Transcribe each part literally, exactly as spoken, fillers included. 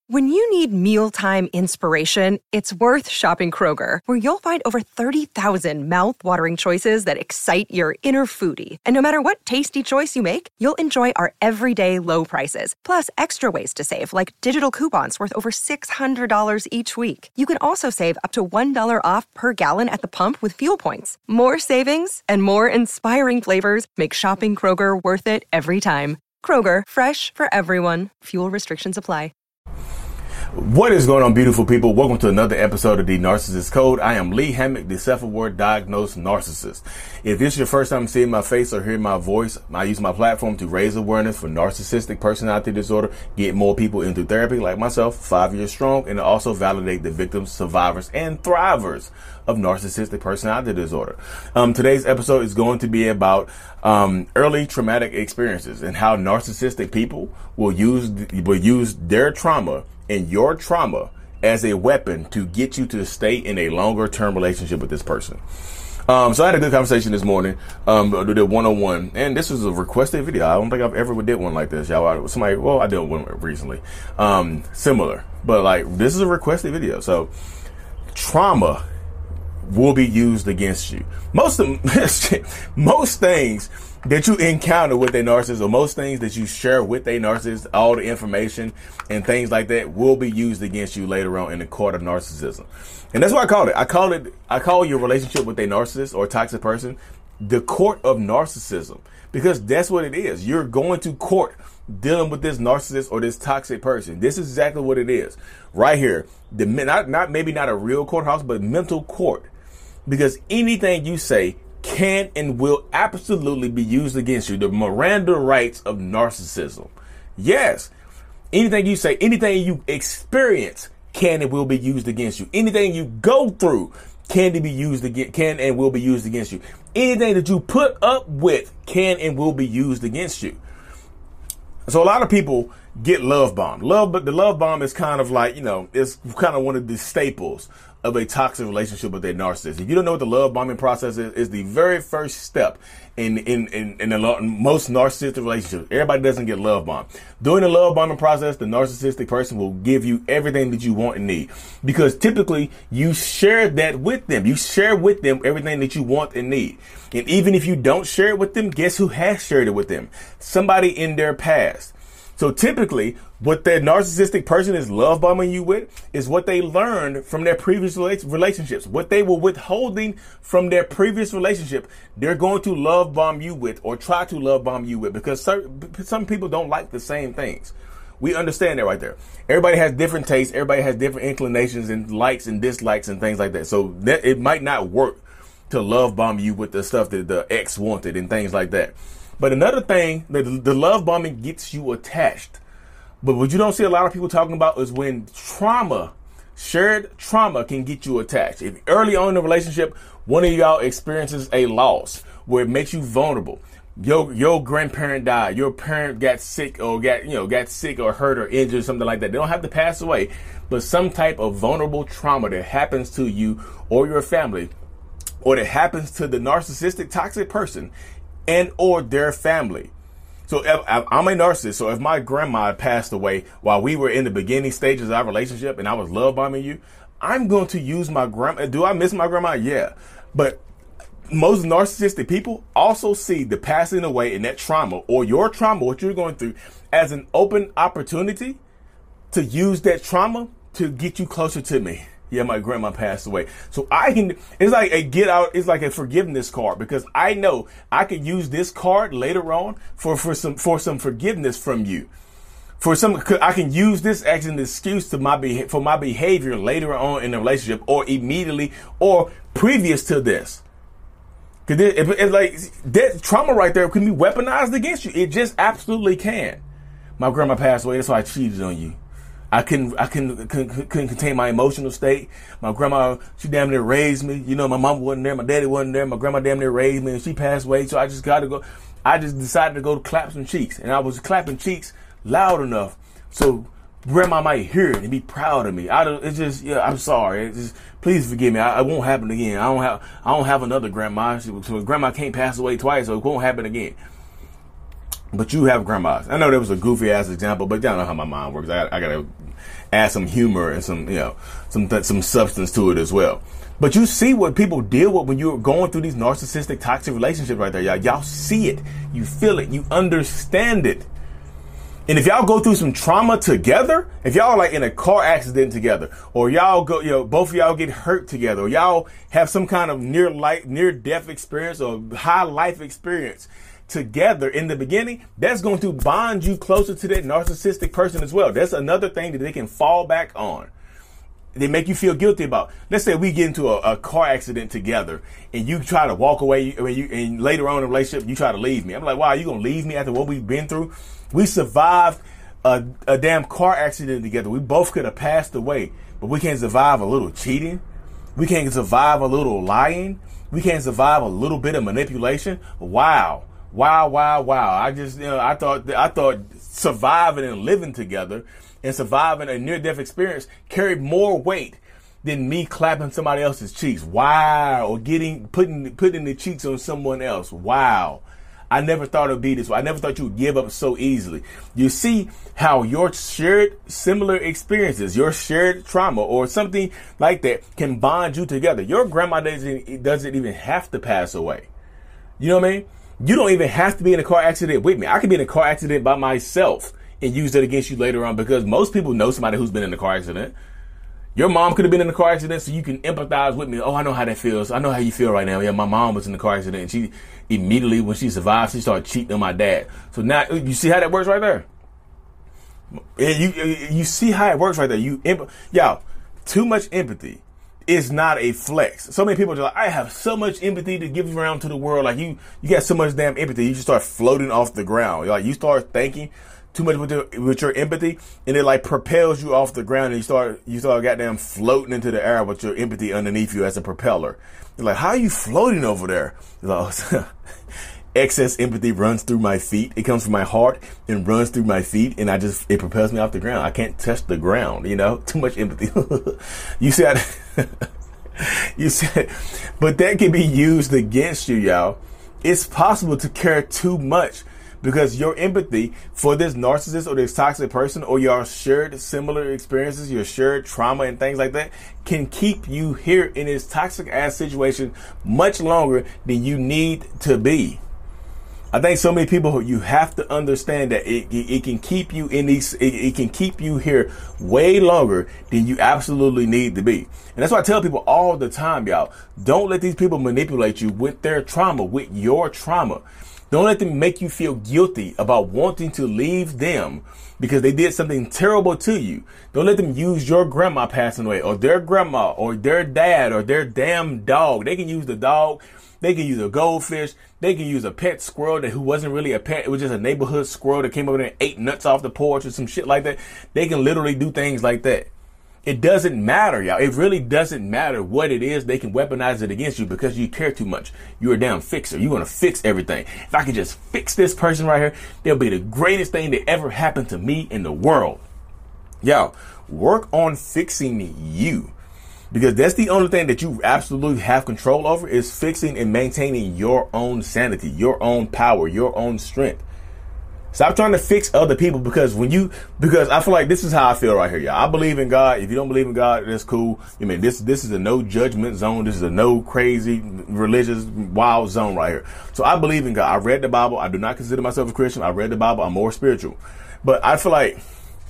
When you need mealtime inspiration, it's worth shopping Kroger, where you'll find over thirty thousand mouth-watering choices that excite your inner foodie. And no matter what tasty choice you make, you'll enjoy our everyday low prices, plus extra ways to save, like digital coupons worth over six hundred dollars each week. You can also save up to one dollar off per gallon at the pump with fuel points. More savings and more inspiring flavors make shopping Kroger worth it every time. Kroger, fresh for everyone. Fuel restrictions apply. What is going on, beautiful people? Welcome to another episode of The Narcissist Code. I am Lee Hammock, the self-aware diagnosed narcissist. If this is your first time seeing my face or hearing my voice, I use my platform to raise awareness for narcissistic personality disorder, get more people into therapy like myself, five years strong, and also validate the victims, survivors, and thrivers of narcissistic personality disorder. Um, today's episode is going to be about um, early traumatic experiences and how narcissistic people will use will use their trauma and your trauma as a weapon to get you to stay in a longer term relationship with this person. Um, so I had a good conversation this morning, um, I did one-on-one, and this was a requested video. I don't think I've ever did one like this, y'all. Somebody, well, I did one recently, um, similar, but like this is a requested video. So trauma will be used against you. Most of most things that you encounter with a narcissist, or most things that you share with a narcissist, all the information and things like that will be used against you later on in the court of narcissism. And that's what I call it. I call it, I call your relationship with a narcissist or a toxic person the court of narcissism, because that's what it is. You're going to court dealing with this narcissist or this toxic person. This is exactly what it is right here. The not, not maybe not a real courthouse, but mental court, because anything you say can and will absolutely be used against you. The Miranda rights of narcissism. Yes. Anything you say, anything you experience can and will be used against you. Anything you go through can be used against, can and will be used against you. Anything that you put up with can and will be used against you. So a lot of people get love bombed. Love, but the love bomb is kind of like, you know, it's kind of one of the staples of a toxic relationship with a narcissist. If you don't know what the love bombing process is, is the very first step in in in, in, the, in most narcissistic relationships. Everybody doesn't get love bombed. During the love bombing process, the narcissistic person will give you everything that you want and need, because typically you share that with them. You share with them everything that you want and need. And even if you don't share it with them, guess who has shared it with them? Somebody in their past. So typically, what that narcissistic person is love bombing you with is what they learned from their previous relationships. What they were withholding from their previous relationship, they're going to love bomb you with, or try to love bomb you with, because some people don't like the same things. We understand that right there. Everybody has different tastes. Everybody has different inclinations and likes and dislikes and things like that. So that it might not work to love bomb you with the stuff that the ex wanted and things like that. But another thing, the, the love bombing gets you attached. But what you don't see a lot of people talking about is when trauma, shared trauma, can get you attached. If early on in the relationship, one of y'all experiences a loss where it makes you vulnerable. Your your grandparent died, your parent got sick or got you know got sick or hurt or injured, something like that. They don't have to pass away, but some type of vulnerable trauma that happens to you or your family, or that happens to the narcissistic toxic person and or their family. So if, I'm a narcissist. So if my grandma passed away while we were in the beginning stages of our relationship and I was love bombing you, I'm going to use my grandma. Do I miss my grandma? Yeah. But most narcissistic people also see the passing away and that trauma, or your trauma, what you're going through, as an open opportunity to use that trauma to get you closer to me. Yeah, my grandma passed away. So I can, it's like a get out, it's like a forgiveness card, because I know I could use this card later on for, for some, for some forgiveness from you. For some, I can use this as an excuse to my, for my behavior later on in the relationship, or immediately, or previous to this. Cause it, it, it's like that trauma right there can be weaponized against you. It just absolutely can. My grandma passed away. That's why I cheated on you. I couldn't, I couldn't, couldn't, couldn't contain my emotional state. My grandma, she damn near raised me. You know, my mom wasn't there. My daddy wasn't there. My grandma damn near raised me, and she passed away. So I just got to go. I just decided to go to clap some cheeks, and I was clapping cheeks loud enough so grandma might hear it and be proud of me. I don't, it's just, yeah, I'm sorry. It's just, please forgive me. I, it won't happen again. I don't have, I don't have another grandma. So grandma can't pass away twice, so it won't happen again. but you have grandmas. I know that was a goofy ass example, but y'all know how my mind works. I, I gotta add some humor and some, you know, some th- some substance to it as well. But you see what people deal with when you're going through these narcissistic, toxic relationships right there, y'all. Y'all see it, you feel it, you understand it. And if y'all go through some trauma together, if y'all are like in a car accident together, or y'all go, you know, both of y'all get hurt together, or y'all have some kind of near life, near death experience or high life experience together in the beginning, that's going to bond you closer to that narcissistic person as well. That's another thing that they can fall back on. They make you feel guilty about. Let's say we get into a, a car accident together and you try to walk away, and, you, and later on in the relationship, you try to leave me. I'm like, wow, you going to leave me after what we've been through? We survived a, a damn car accident together. We both could have passed away, but we can't survive a little cheating. We can't survive a little lying. We can't survive a little bit of manipulation. Wow. Wow, wow, wow. I just, you know, I thought, I thought surviving and living together and surviving a near-death experience carried more weight than me clapping somebody else's cheeks. Wow. Or getting, putting, putting the cheeks on someone else. Wow. I never thought it would be this way. I never thought you would give up so easily. You see how your shared similar experiences, your shared trauma or something like that can bond you together. Your grandma doesn't, doesn't even have to pass away. You know what I mean? You don't even have to be in a car accident with me. I could be in a car accident by myself and use that against you later on, because most people know somebody who's been in a car accident. Your mom could have been in a car accident, so you can empathize with me. Oh, I know how that feels. I know how you feel right now. Yeah, my mom was in a car accident, and she immediately, when she survived, she started cheating on my dad. So now, you see how that works right there? And you you see how it works right there. You, y'all, too much empathy is not a flex. So many people are like, I have so much empathy to give around to the world. Like you, you got so much damn empathy, you just start floating off the ground. Like you start thinking too much with your, with your empathy, and it like propels you off the ground, and you start you start goddamn floating into the air with your empathy underneath you as a propeller. You're like, how are you floating over there? Like, oh, excess empathy runs through my feet. It comes from my heart and runs through my feet, and I just it propels me off the ground. I can't touch the ground. You know, too much empathy. You see how you said, but that can be used against you, y'all. It's possible to care too much, because your empathy for this narcissist or this toxic person, or your shared similar experiences, your shared trauma and things like that, can keep you here in this toxic ass situation much longer than you need to be. I think so many people, you have to understand that it, it, it can keep you in these, it, it can keep you here way longer than you absolutely need to be. And that's why I tell people all the time, y'all, don't let these people manipulate you with their trauma, with your trauma. Don't let them make you feel guilty about wanting to leave them because they did something terrible to you. Don't let them use your grandma passing away, or their grandma, or their dad, or their damn dog. They can use the dog. They can use a goldfish. They can use a pet squirrel that who wasn't really a pet. It was just a neighborhood squirrel that came over there and ate nuts off the porch or some shit like that. They can literally do things like that. It doesn't matter, y'all. It really doesn't matter what it is. They can weaponize it against you because you care too much. You're a damn fixer. You're going to fix everything. If I could just fix this person right here, they'll be the greatest thing that ever happened to me in the world. Y'all, work on fixing you, because that's the only thing that you absolutely have control over, is fixing and maintaining your own sanity, your own power, your own strength. Stop trying to fix other people, because when you, because I feel like this is how I feel right here, y'all. I believe in God. If you don't believe in God, that's cool. I mean, this, this is a no judgment zone. This is a no crazy religious wild zone right here. So I believe in God. I read the Bible. I do not consider myself a Christian. I read the Bible. I'm more spiritual, but I feel like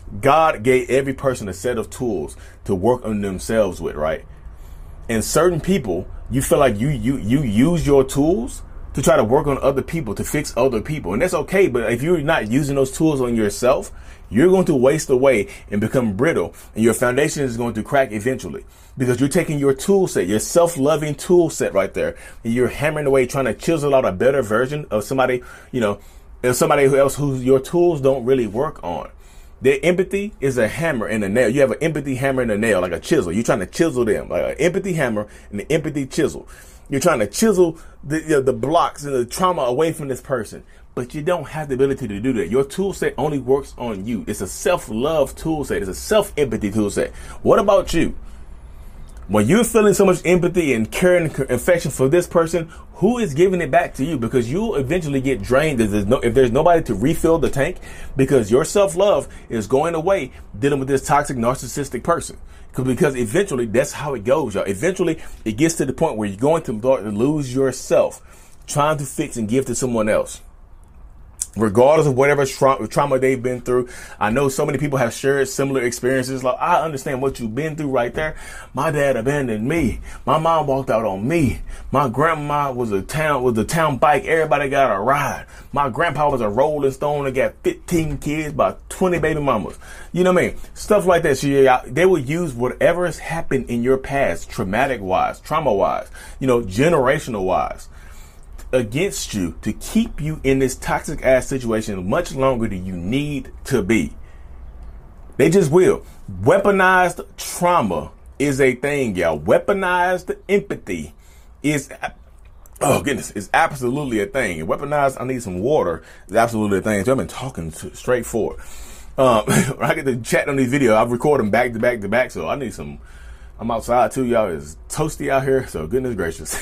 God gave every person a set of tools to work on themselves with, right? And certain people, you feel like you, you, you use your tools to try to work on other people, to fix other people. And that's okay. But if you're not using those tools on yourself, you're going to waste away and become brittle, and your foundation is going to crack eventually, because you're taking your tool set, your self-loving tool set right there, and you're hammering away trying to chisel out a better version of somebody, you know, somebody else who your tools don't really work on. Their empathy is a hammer and a nail. You have an empathy hammer and a nail, like a chisel. You're trying to chisel them, like an empathy hammer and an empathy chisel. You're trying to chisel the, you know, the blocks and the trauma away from this person, but you don't have the ability to do that. Your tool set only works on you. It's a self-love tool set. It's a self-empathy tool set. What about you? When you're feeling so much empathy and caring and affection for this person, who is giving it back to you? Because you'll eventually get drained if there's, no, if there's nobody to refill the tank, because your self-love is going away dealing with this toxic, narcissistic person. Because eventually that's how it goes, y'all. Eventually it gets to the point where you're going to lose yourself trying to fix and give to someone else. Regardless of whatever tra- trauma they've been through. I know so many people have shared similar experiences. Like, I understand what you've been through right there. My dad abandoned me. My mom walked out on me. My grandma was a town, was a town bike. Everybody got a ride. My grandpa was a Rolling Stone and got fifteen kids by twenty baby mamas. You know what I mean? Stuff like that. So yeah, they will use whatever has happened in your past, traumatic wise, trauma wise, you know, generational wise, against you to keep you in this toxic ass situation much longer than you need to be. They just will. Weaponized trauma is a thing, y'all. Weaponized empathy is, oh goodness, it's absolutely a thing. Weaponized, I need some water, is absolutely a thing. So I've been talking to, straight forward. Um, I get to chat on these videos. I've recorded them back to back to back, so I need some. I'm outside too, y'all. It's toasty out here, so goodness gracious.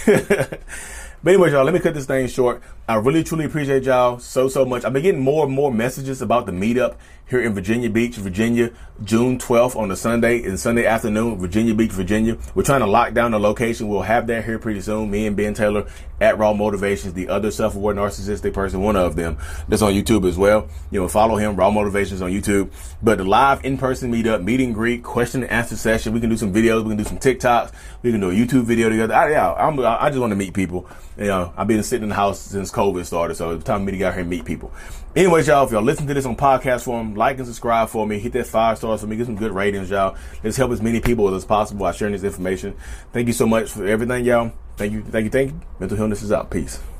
But anyway, y'all, let me cut this thing short. I really, truly appreciate y'all so, so much. I've been getting more and more messages about the meetup here in Virginia Beach, Virginia, June twelfth on the Sunday, and Sunday afternoon, Virginia Beach, Virginia. We're trying to lock down the location. We'll have that here pretty soon. Me and Ben Taylor at Raw Motivations, the other self-aware narcissistic person, one of them, that's on YouTube as well. You know, follow him, Raw Motivations on YouTube. But the live in-person meetup, meet and greet, question and answer session. We can do some videos. We can do some TikToks. We can do a YouTube video together. I, yeah, I'm, I just want to meet people. You know, I've been sitting in the house since COVID started, so it's time for me to get out here and meet people. Anyways, y'all, if y'all listen to this on podcast form, like and subscribe for me. Hit that five stars for me. Get some good ratings, y'all. Let's help as many people as possible by sharing this information. Thank you so much for everything, y'all. Thank you, thank you, thank you. Mental Healness is out. Peace.